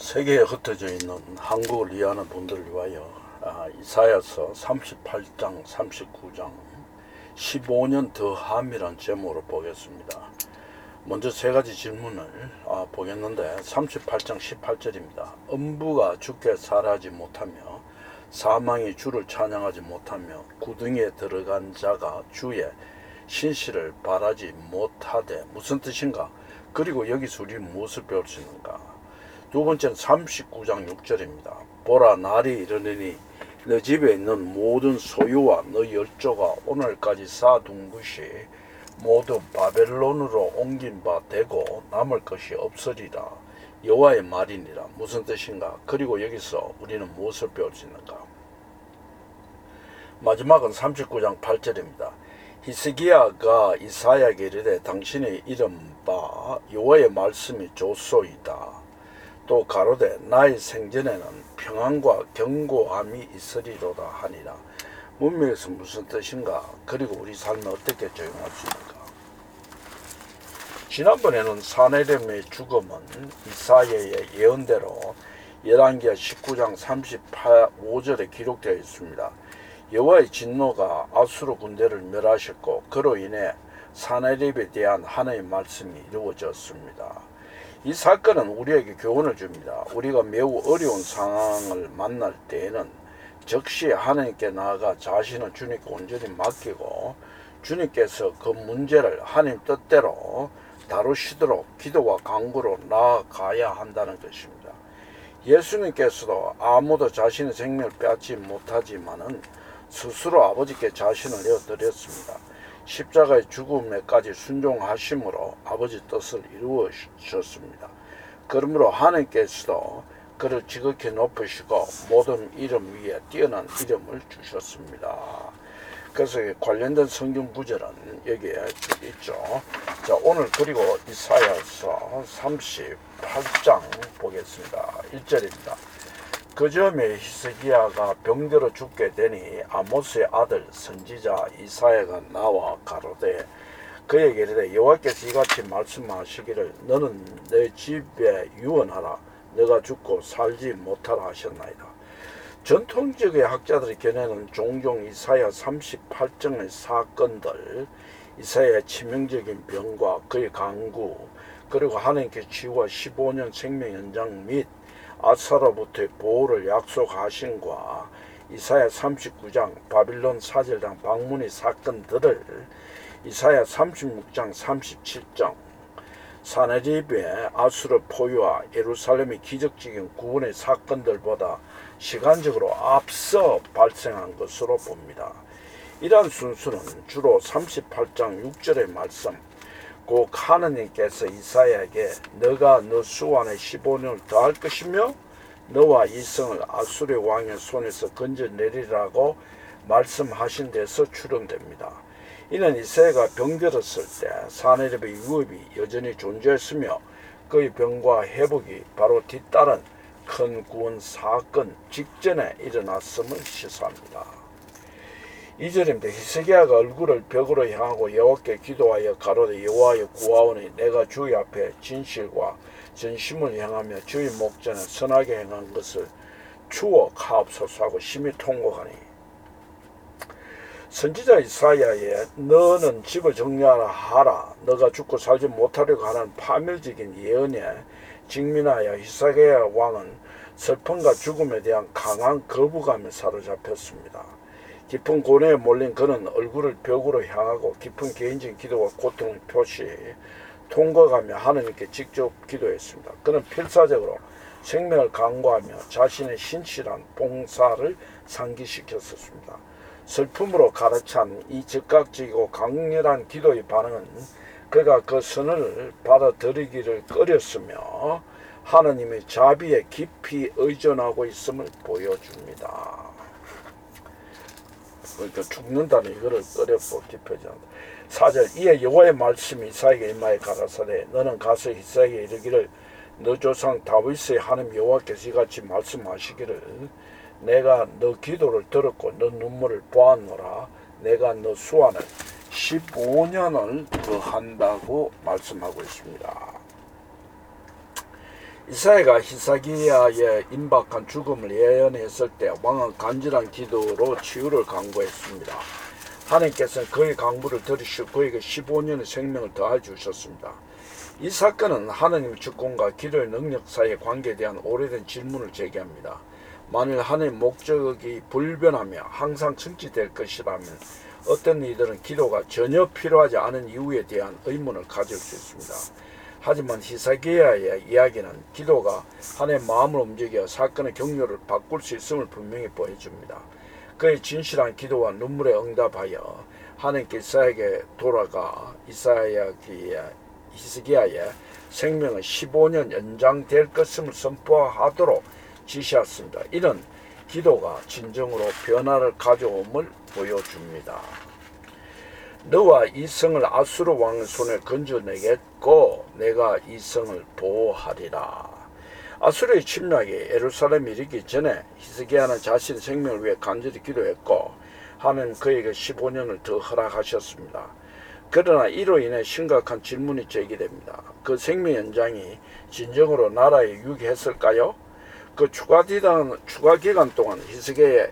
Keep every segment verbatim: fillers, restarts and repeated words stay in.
세계에 흩어져 있는 한국을 이해하는 분들을 위하여 아, 이사야서 삼십팔 장 삼십구 장 십오 년 더 함이란 제목으로 보겠습니다. 먼저 세 가지 질문을 아, 보겠는데 삼십팔 장 십팔 절입니다. 음부가 주께 살아하지 못하며 사망이 주를 찬양하지 못하며 구덩이에 들어간 자가 주의 신실을 바라지 못하되. 무슨 뜻인가? 그리고 여기서 우리 무엇을 배울 수 있는가? 두 번째는 삼십구 장 육 절입니다. 보라, 날이 이르느니 너 집에 있는 모든 소유와 너 열조가 오늘까지 쌓아둔 것이 모두 바벨론으로 옮긴 바 되고 남을 것이 없으리라. 여호와의 말이니라. 무슨 뜻인가? 그리고 여기서 우리는 무엇을 배울 수 있는가? 마지막은 삼십구 장 팔 절입니다. 히스기야가 이사야에게 이르되 당신의 이른바 여호와의 말씀이 좋소이다. 또 가로되 나의 생전에는 평안과 견고함이 있으리로다 하니라. 문맥에서 무슨 뜻인가? 그리고 우리 삶에 어떻게 적용할 수 있는가? 지난번에는 사네림의 죽음은 이사야의 예언대로 열왕기하 십구 장 삼십오 절에 기록되어 있습니다. 여호와의 진노가 아수르 군대를 멸하셨고 그로 인해 사네립에 대한 하나님의 말씀이 이루어졌습니다. 이 사건은 우리에게 교훈을 줍니다. 우리가 매우 어려운 상황을 만날 때에는 즉시 하나님께 나아가 자신을 주님께 온전히 맡기고 주님께서 그 문제를 하나님 뜻대로 다루시도록 기도와 간구로 나아가야 한다는 것입니다. 예수님께서도 아무도 자신의 생명을 빼앗지 못하지만은 스스로 아버지께 자신을 내어드렸습니다. 십자가의 죽음에까지 순종하심으로 아버지 뜻을 이루어주셨습니다. 그러므로 하나님께서도 그를 지극히 높으시고 모든 이름 위에 뛰어난 이름을 주셨습니다. 그래서 관련된 성경 구절은 여기에 있죠. 자, 오늘 그리고 이사야서 삼십팔 장 보겠습니다. 일 절입니다. 그 즈음에 히스기야가 병들어 죽게 되니 아모스의 아들 선지자 이사야가 나와 가로되 그에게 이르되 여호와께서 이같이 말씀하시기를 너는 내 집에 유언하라. 너가 죽고 살지 못하라 하셨나이다. 전통적인 학자들의 견해는 종종 이사야 삼십팔 장의 사건들, 이사야의 치명적인 병과 그의 간구, 그리고 하나님께 치유와 십오 년 생명 연장 및 아사로부터의 보호를 약속하신과 이사야 삼십구 장 바빌론 사절당 방문의 사건들을 이사야 삼십육 장 삼십칠 장 사네립의 아수르 포위와 예루살렘의 기적적인 구원의 사건들보다 시간적으로 앞서 발생한 것으로 봅니다. 이러한 순수는 주로 삼십팔 장 육 절의 말씀, 곧 하느님께서 이사야에게 너가 너 수완에 십오 년을 더할 것이며 너와 이 성을 아수르 왕의 손에서 건져내리라고 말씀하신 데서 추론됩니다. 이는 이사야가 병들었을 때 사네립의 위협이 여전히 존재했으며 그의 병과 회복이 바로 뒤따른 큰 구원 사건 직전에 일어났음을 시사합니다. 이 절입니다. 히스기야가 얼굴을 벽으로 향하고 여호와께 기도하여 가로되 여호와여 구하오니 내가 주의 앞에 진실과 전심을 향하며 주의 목전에 선하게 행한 것을 추억하옵소서 하고 심히 통곡하니 선지자 이사야의 너는 집을 정리하라 하라 너가 죽고 살지 못하려고 하는 파멸적인 예언에 직면하여 히스기야 왕은 슬픔과 죽음에 대한 강한 거부감에 사로잡혔습니다. 깊은 고뇌에 몰린 그는 얼굴을 벽으로 향하고 깊은 개인적인 기도와 고통을 표시 통곡하며 하느님께 직접 기도했습니다. 그는 필사적으로 생명을 강구하며 자신의 신실한 봉사를 상기시켰었습니다. 슬픔으로 가득찬 이 즉각적이고 강렬한 기도의 반응은 그가 그 선을 받아들이기를 꺼렸으며 하느님의 자비에 깊이 의존하고 있음을 보여줍니다. 그러니까 죽는다는 이거를 꺼렸고 깊어지 않는다. 사 절 이에 여호와의 말씀이 이사야에게 임하여 가라사대 너는 가서 이사야에게 이르기를 너 조상 다윗의 하나님 여호와께서 이같이 말씀하시기를 내가 너 기도를 들었고 너 눈물을 보았노라. 내가 너 수완을 십오 년을 더한다고 말씀하고 있습니다. 이사야가 히스기야의 임박한 죽음을 예언했을 때 왕은 간절한 기도로 치유를 강구했습니다. 하나님께서는 그의 강구를 들으시고 그에게 십오 년의 생명을 더해 주셨습니다. 이 사건은 하나님의 주권과 기도의 능력 사이의 관계에 대한 오래된 질문을 제기합니다. 만일 하나님의 목적이 불변하며 항상 성취될 것이라면 어떤 이들은 기도가 전혀 필요하지 않은 이유에 대한 의문을 가질 수 있습니다. 하지만 히스기야의 이야기는 기도가 하나님의 마음을 움직여 사건의 경로를 바꿀 수 있음을 분명히 보여줍니다. 그의 진실한 기도와 눈물에 응답하여 하나님께 이사야에게 돌아가 이사야 히스기야의 생명은 십오 년 연장될 것임을 선포하도록 지시했습니다. 이런 기도가 진정으로 변화를 가져옴을 보여줍니다. 너와 이 성을 아수르 왕의 손에 건져내겠고 내가 이 성을 보호하리라. 아수르의 침략이 예루살렘에 이르기 전에 히스기야는 자신의 생명을 위해 간절히 기도했고 하나님 그에게 십오 년을 더 허락하셨습니다. 그러나 이로 인해 심각한 질문이 제기됩니다. 그 생명 연장이 진정으로 나라에 유익했을까요? 그 추가 기간, 추가 기간 동안 히스기야의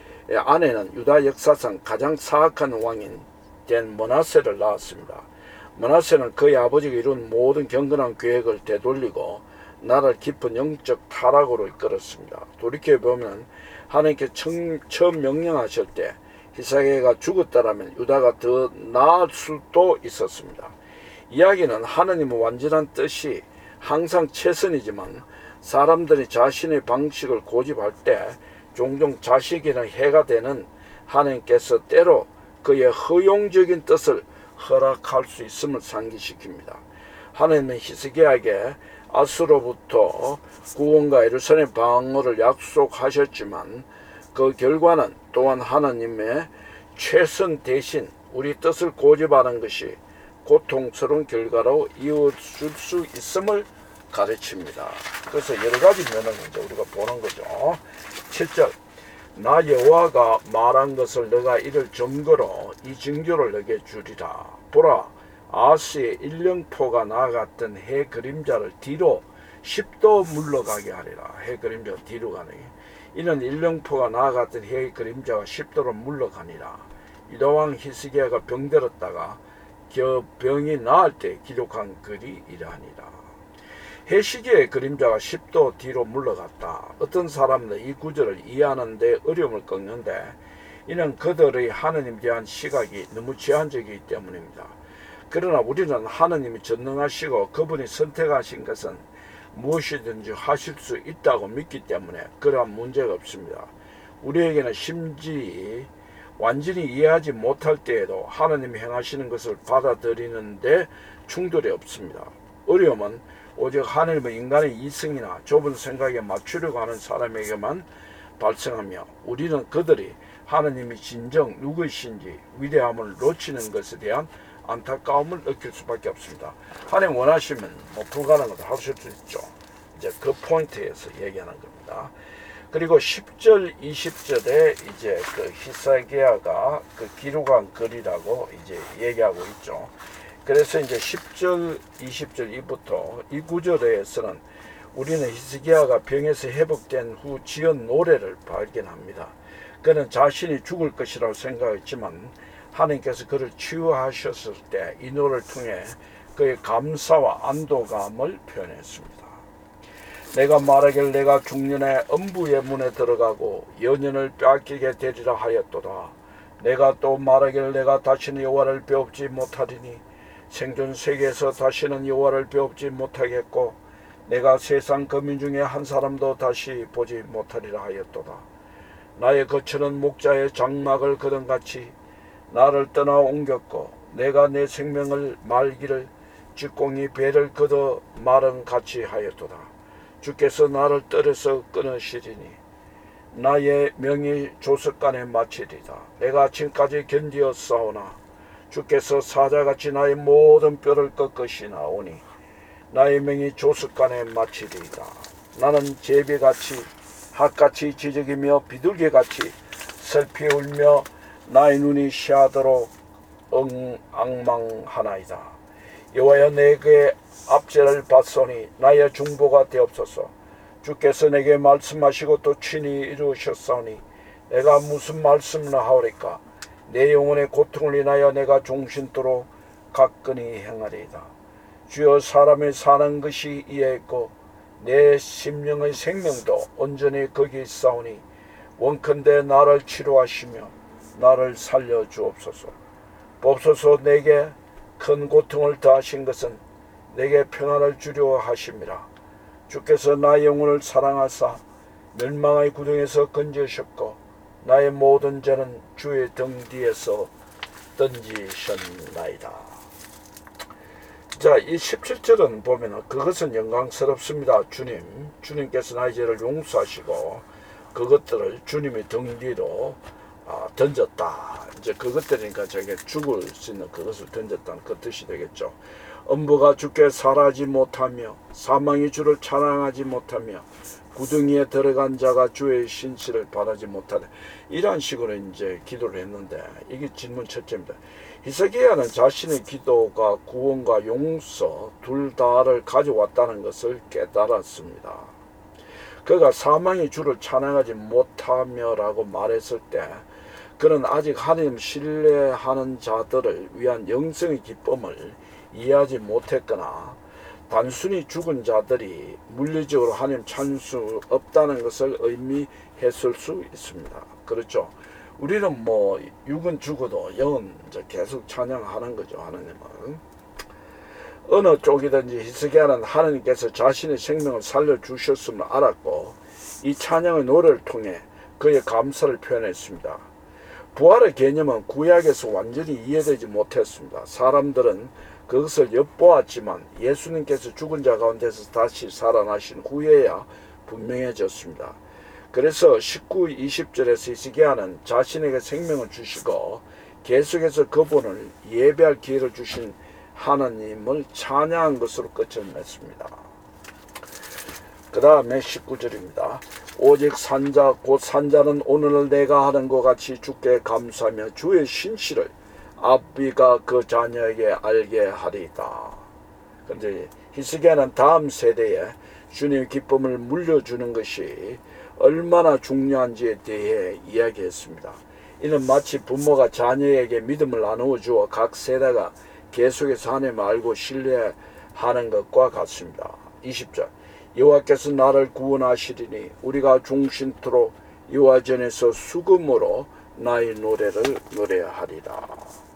아내는 유다 역사상 가장 사악한 왕인 된 므낫세를 낳았습니다. 므낫세는 그의 아버지가 이룬 모든 경건한 계획을 되돌리고 나라를 깊은 영적 타락으로 이끌었습니다. 돌이켜보면 하나님께 처음 명령하실 때 히스기야가 죽었다라면 유다가 더 나을 수도 있었습니다. 이야기는 하나님의 완전한 뜻이 항상 최선이지만 사람들이 자신의 방식을 고집할 때 종종 자식에는 해가 되는 하나님께서 때로 그의 허용적인 뜻을 허락할 수 있음을 상기시킵니다. 하나님은 히스기야에게 아수로부터 구원과 예루살렘 방어를 약속하셨지만 그 결과는 또한 하나님의 최선 대신 우리 뜻을 고집하는 것이 고통스러운 결과로 이어질 수 있음을 가르칩니다. 그래서 여러 가지 면을 이제 우리가 보는 거죠. 칠 절 나 여호와가 말한 것을 너가 이를 증거로 이 징조를 너게 주리라. 보라 아스의 일령포가 나아갔던 해 그림자를 뒤로 십 도 물러가게 하리라. 해 그림자가 뒤로 가네. 이는 일령포가 나아갔던 해 그림자가 십 도로 물러가니라. 유다왕 히스기야가 병들었다가 그 병이 나을 때 기록한 글이 이러하니라. 해 시기의 그림자가 십 도 뒤로 물러갔다. 어떤 사람들은 이 구절을 이해하는 데 어려움을 겪는데 이는 그들의 하느님에 대한 시각이 너무 제한적이기 때문입니다. 그러나 우리는 하느님이 전능하시고 그분이 선택하신 것은 무엇이든지 하실 수 있다고 믿기 때문에 그러한 문제가 없습니다. 우리에게는 심지 완전히 이해하지 못할 때에도 하느님이 행하시는 것을 받아들이는데 충돌이 없습니다. 어려움은 오직 하늘과 인간의 이성이나 좁은 생각에 맞추려고 하는 사람에게만 발생하며 우리는 그들이 하느님이 진정 누구이신지 위대함을 놓치는 것에 대한 안타까움을 느낄 수밖에 없습니다. 하나님 원하시면 뭐 불가능한 것도 하실 수 있죠. 이제 그 포인트에서 얘기하는 겁니다. 그리고 십 절, 이십 절에 이제 그 히스기야가 그 기록한 글이라고 이제 얘기하고 있죠. 그래서 이제 십 절, 이십 절 이부터 이 구절에서는 우리는 히스기야가 병에서 회복된 후 지은 노래를 발견합니다. 그는 자신이 죽을 것이라고 생각했지만 하나님께서 그를 치유하셨을 때 이 노래를 통해 그의 감사와 안도감을 표현했습니다. 내가 말하길 내가 중년에 음부의 문에 들어가고 연연을 빼앗기게 되리라 하였도다. 내가 또 말하길 내가 다시는 여호와를 배웁지 못하리니 생존 세계에서 다시는 여호와를 배웁지 못하겠고 내가 세상 거민 중에 한 사람도 다시 보지 못하리라 하였도다. 나의 거처는 목자의 장막을 거둔같이 나를 떠나 옮겼고 내가 내 생명을 말기를 직공이 배를 걷어 마른 같이 하였도다. 주께서 나를 떨어서 끊으시리니 나의 명이 조석간에 마치리다. 내가 아침까지 견디어 싸우나 주께서 사자같이 나의 모든 뼈를 꺾으시나오니 나의 명이 조석간에 마치리이다. 나는 제비같이 핫같이 지저귀며 비둘기같이 슬피 울며 나의 눈이 시하도록 엉망하나이다. 여호와여 내게 압제를 받소니 나의 중보가 되옵소서. 주께서 내게 말씀하시고 또 친히 이루셨사오니 내가 무슨 말씀을 하오리까. 내 영혼의 고통을 인하여 내가 종신토록 가끈히 행하리이다. 주여 사람의 사는 것이 이에 있고 내 심령의 생명도 온전히 거기 있사오니 원컨대 나를 치료하시며 나를 살려주옵소서. 봅소서 내게 큰 고통을 더하신 것은 내게 평안을 주려 하심이라. 주께서 나의 영혼을 사랑하사 멸망의 구덩이에서 건지셨고 나의 모든 죄는 주의 등 뒤에서 던지셨나이다. 자, 이 십칠 절은 보면은 그것은 영광스럽습니다. 주님, 주님께서 나의 죄를 용서하시고 그것들을 주님의 등 뒤로 아, 던졌다. 이제 그것들이니까 저게 죽을 수 있는 그것을 던졌다는 그 뜻이 되겠죠. 음부가 주께 살아지 못하며 사망이 주를 찬양하지 못하며 구덩이에 들어간 자가 주의 신실을 바라지 못하네. 이런 식으로 이제 기도를 했는데 이게 질문 첫째입니다. 히스기야는 자신의 기도가 구원과 용서 둘 다를 가져왔다는 것을 깨달았습니다. 그가 사망이 주를 찬양하지 못하며라고 말했을 때 그는 아직 하나님 신뢰하는 자들을 위한 영생의 기쁨을 이해하지 못했거나 단순히 죽은 자들이 물리적으로 하나님 찾을 수 없다는 것을 의미했을 수 있습니다. 그렇죠. 우리는 뭐 육은 죽어도 영은 계속 찬양하는 거죠. 하나님은 어느 쪽이든지 히스기야는 하나님께서 자신의 생명을 살려주셨음을 알았고 이 찬양의 노래를 통해 그의 감사를 표현했습니다. 부활의 개념은 구약에서 완전히 이해되지 못했습니다. 사람들은 그것을 엿보았지만 예수님께서 죽은 자 가운데서 다시 살아나신 후에야 분명해졌습니다. 그래서 십구, 이십 절에서 히스기야는 자신에게 생명을 주시고 계속해서 그분을 예배할 기회를 주신 하나님을 찬양한 것으로 끝을 맺습니다. 그 다음에 십구 절입니다. 오직 산자 곧 산자는 오늘 내가 하는 것 같이 주께 감사하며 주의 신실을 아비가 그 자녀에게 알게 하리이다. 그런데 히스기야는 다음 세대에 주님의 기쁨을 물려주는 것이 얼마나 중요한지에 대해 이야기했습니다. 이는 마치 부모가 자녀에게 믿음을 나누어 주어 각 세대가 계속해서 하나님을 알고 신뢰하는 것과 같습니다. 이십 절 여호와께서 나를 구원하시리니 우리가 종신토록 여호와 전에서 수금으로 나의 노래를 노래하리라.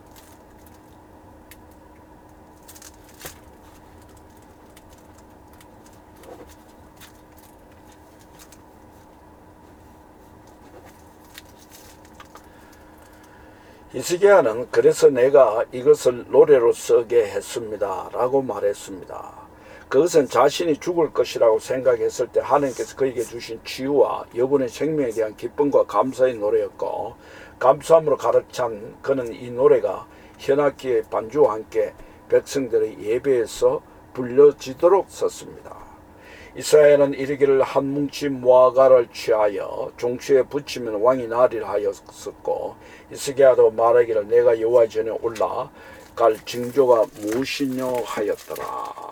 히스기야는 그래서 내가 이것을 노래로 쓰게 했습니다 라고 말했습니다. 그것은 자신이 죽을 것이라고 생각했을 때 하나님께서 그에게 주신 치유와 여분의 생명에 대한 기쁨과 감사의 노래였고 감사함으로 가득 찬 그는 이 노래가 현악기의 반주와 함께 백성들의 예배에서 불려지도록 썼습니다. 이스라엘은 이르기를 한 뭉치 무화과를 취하여 종추에 붙이면 왕이 나리라 하였었고 히스기야도 말하기를 내가 여호와 전에 올라갈 징조가 무엇이뇨 하였더라.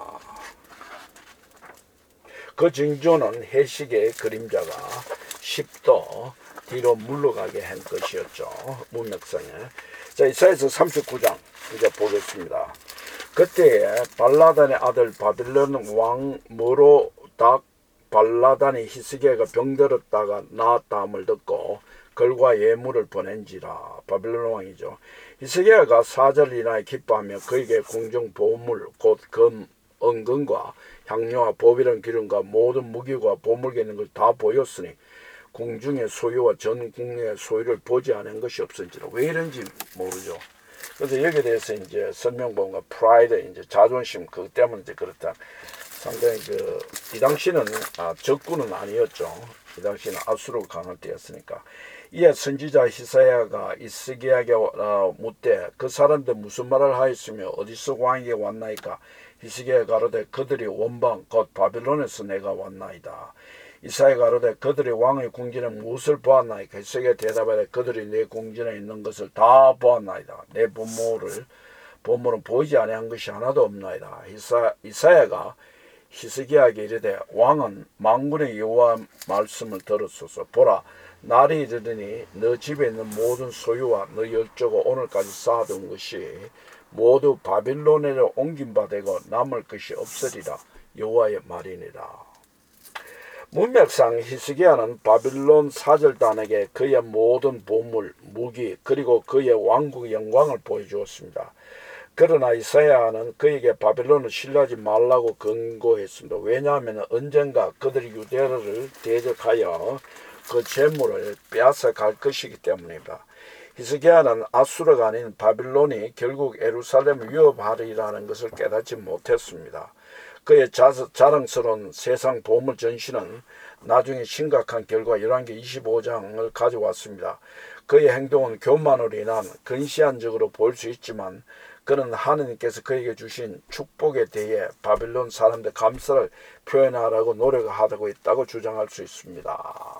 그 징조는 해식의 그림자가 십 도 뒤로 물러가게 한 것이었죠. 문맥상에. 자, 이사야서 삼십구 장 이제 보겠습니다. 그때에 발라단의 아들 바빌론 왕 모로닥 발라단이 히스기야가 병들었다가 나았다함을 듣고 걸과 예물을 보낸지라. 바빌론 왕이죠. 히스기야가 사절을 인하여 기뻐하며 그에게 궁정 보물 곧 금, 은금과 향료와 보비란 기름과 모든 무기와 보물이 있는 걸 다 보였으니 궁중의 소유와 전 국내의 소유를 보지 않은 것이 없은지라. 왜 이런지 모르죠. 그래서 여기에 대해서 이제 설명본과 프라이드, 이제 자존심, 그것 때문에 이제 그렇다. 상당히 그, 이 당시는, 아, 적군은 아니었죠. 이 당시는 아수르가 강할 때였으니까. 이에 선지자 히사야가 히스기야에게 어, 묻되 그 사람들 무슨 말을 하였으며 어디서 왕에게 왔나이까. 히스기야가 가로되 그들이 원방 곧 바빌론에서 내가 왔나이다. 이사야가 가로되 그들이 왕의 궁전에 무엇을 보았나이까. 히스기야가 대답하되 그들이 내 궁전에 있는 것을 다 보았나이다. 내 부모를 보물은 보이지 아니한 것이 하나도 없나이다. 이사, 이사야가 히스기야에게 이르되 왕은 만군의 여호와 말씀을 들었소서. 보라, 날이 이르더니 너 집에 있는 모든 소유와 너 열조가 오늘까지 쌓아둔 것이 모두 바빌론으로 옮긴 바 되고 남을 것이 없으리라. 여호와의 말이니라. 문맥상 히스기야는 바빌론 사절단에게 그의 모든 보물, 무기 그리고 그의 왕국의 영광을 보여주었습니다. 그러나 이사야는 그에게 바빌론을 신뢰하지 말라고 권고했습니다. 왜냐하면 언젠가 그들이 유대를 대적하여 그 재물을 빼앗아 갈 것이기 때문입니다. 히스기야는 아수르가 아닌 바빌론이 결국 예루살렘을 위협하리라는 것을 깨닫지 못했습니다. 그의 자랑스러운 세상 보물 전신은 나중에 심각한 결과 열왕기 이십오 장을 가져왔습니다. 그의 행동은 교만으로 인한 근시안적으로 보일 수 있지만 그는 하느님께서 그에게 주신 축복에 대해 바빌론 사람들 감사를 표현하라고 노력하고 있다고 주장할 수 있습니다.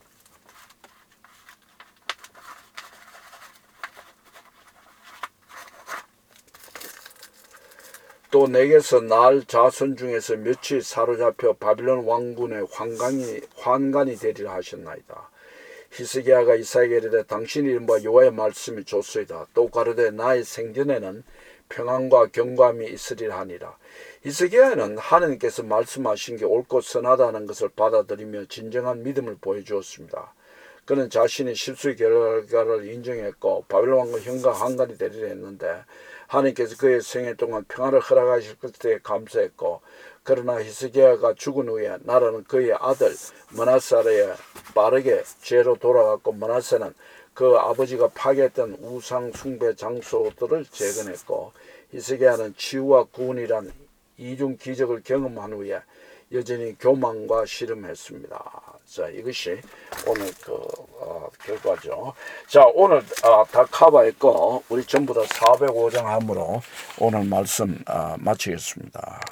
또 내게서 날 자손 중에서 며칠 사로잡혀 바빌론 왕군의 환관이, 환관이 되리라 하셨나이다. 히스기야가 이사야에게 이르되 당신의 이름과 여호와의 말씀이 좋소이다. 또 가로되 나의 생전에는 평안과 경감이 있으리라 하니라. 히스기야는 하느님께서 말씀하신 게 옳고 선하다는 것을 받아들이며 진정한 믿음을 보여주었습니다. 그는 자신의 실수의 결과를 인정했고 바빌론 왕과 형과 한간이 되리라 했는데 하나님께서 그의 생애 동안 평화를 허락하실 것에 감사했고 그러나 히스기야가 죽은 후에 나라는 그의 아들 므낫세에 빠르게 죄로 돌아갔고 므낫세는 그 아버지가 파괴했던 우상 숭배 장소들을 재건했고 히스기야는 치유와 구원이란 이중 기적을 경험한 후에 여전히 교만과 씨름했습니다. 자, 이것이 오늘 그 어, 결과죠. 자, 오늘 어, 다 커버했고 우리 전부 다 사백오 장 함으로 오늘 말씀 어, 마치겠습니다.